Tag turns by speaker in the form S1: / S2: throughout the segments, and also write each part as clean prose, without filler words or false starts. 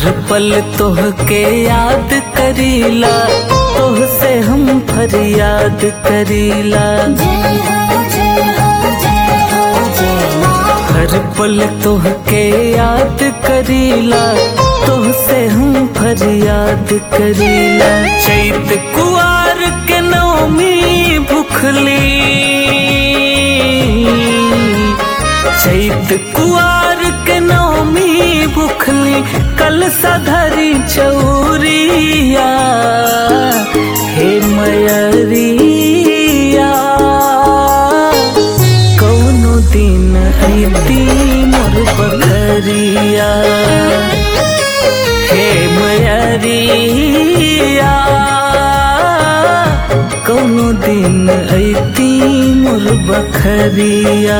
S1: हर पल तोहके याद करीला, तोहसे हम फरियाद करीला। हर पल तोहके याद करीला, तोहसे हम फरियाद करीला। चैत कुआर के नौमी भुखली, चैत कुआर के नौमी भुखली, कल सधरी चौरिया। हे मयरिया कौनो दिन अइती मोर बखरिया। हे मयरिया कौनो दिन अइती मोर बखरिया।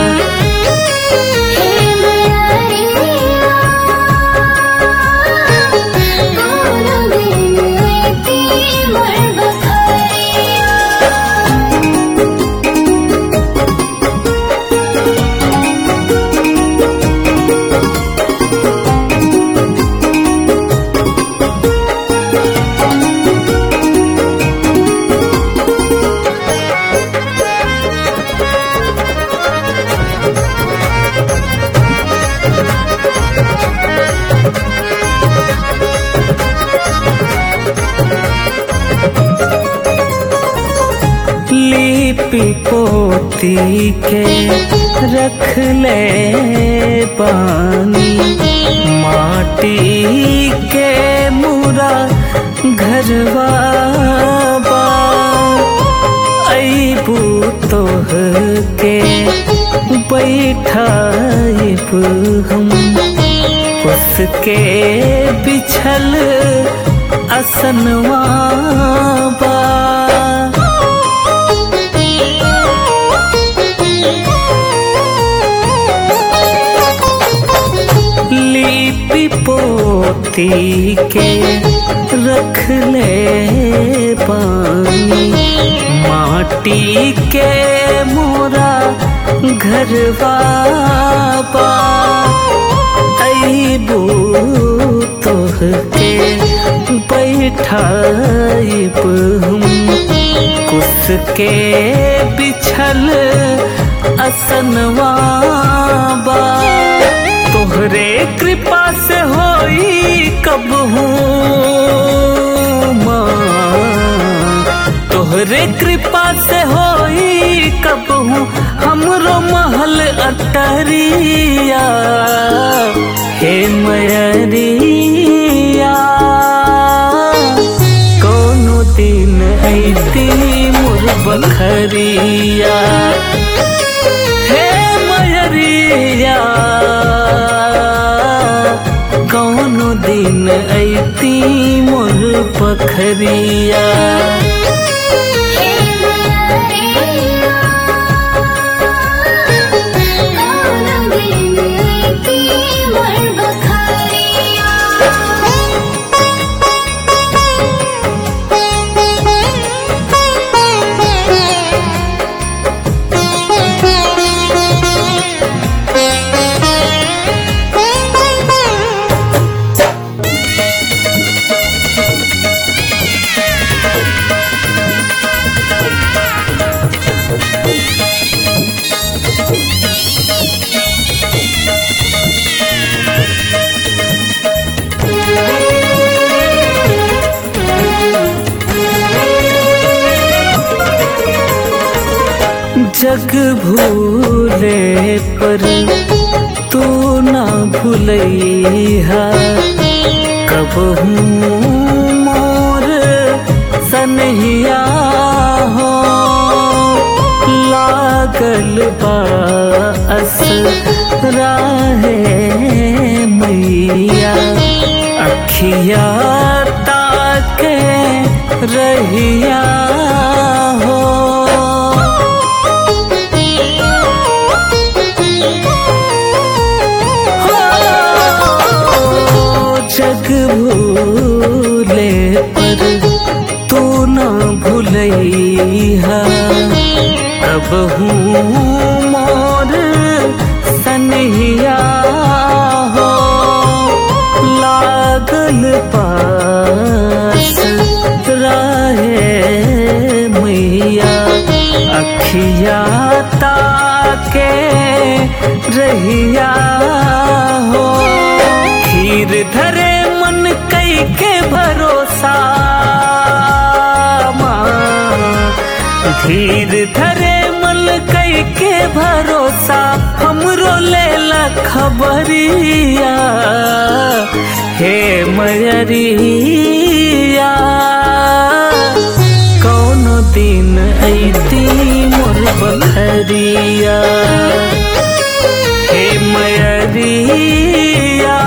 S1: लिपि पोती के रख ले पानी, माटी के मुरा घरवा बा। अइबू तोह के बैठाइब हम, उसके बिछल असनवा बा। लिपि पोती के रख ले पानी, माटी के मोरा घरवा बा। अइबू तोह के बैठाइब हम, कुसके बिछल असनवा बा। तोहरे कृपा से होई कब हूँ माँ, तोहरे कृपा से होई कब हूँ हमरो महल अटरिया। हे मयरिया कोनो दिन अइती मोर बखरिया। हे मयरिया कौनो दिन अइती मोर बखरिया। जग भूले पर तू ना भूलैहा, कबहू मोर सनहिया हो। लागल बा असरा है मैया, अखिया ताके रहिया हो। जग भूले पर तू ना भूलैहा, कबहू मोर सनहिया हो। धीर धरे मन कई के भरोसा धीर धरे मन कई के भरोसा हमरो लेला खबरिया हे मयरिया कौनो दिन ऐती मोर बखरिया हे मयरिया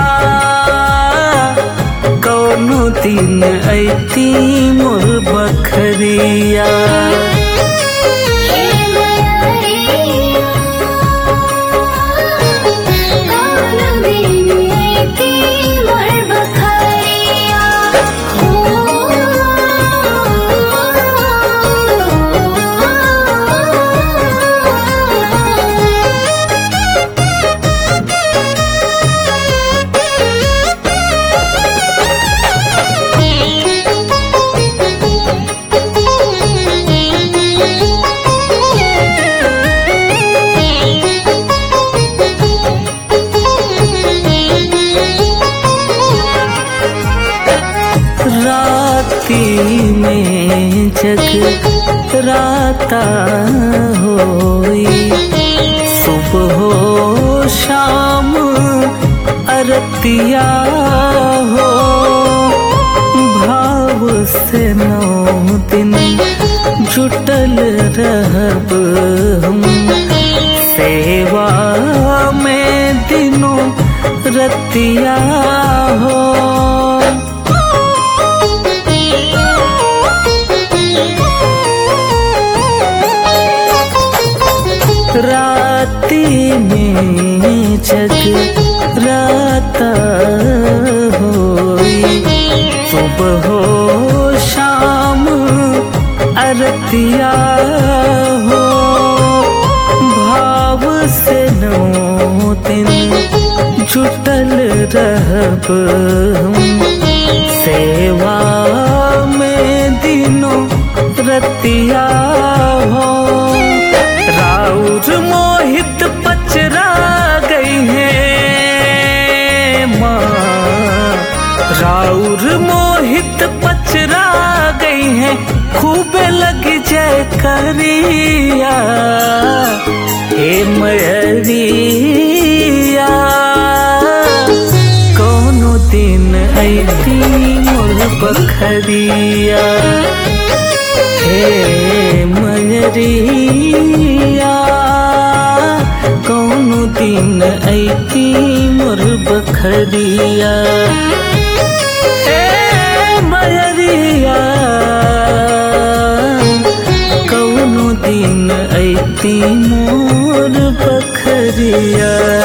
S1: कौनो दिन ऐती मोर बखरिया राती में जग राता होई सुबह हो शाम अरतिया हो भाव से 9 दिन जुटल रहब हम सेवा में दिनों रतिया हो राती में जग राता होई सुबह हो शाम अरतिया हो भाव से 9 दिन जुटल रहब हम सेवा में दिनों रतिया हो राउर मोहित पचरा गई है माँ राउर मोहित पचरा गई है खूब लग जाए करिया हे मयरिया कौनो दिन ऐती मोर बखरिया हे मयरिया कौनो दिन ऐती मोर बखरिया हे मयरिया कौनो दिन ऐती मोर बखरिया।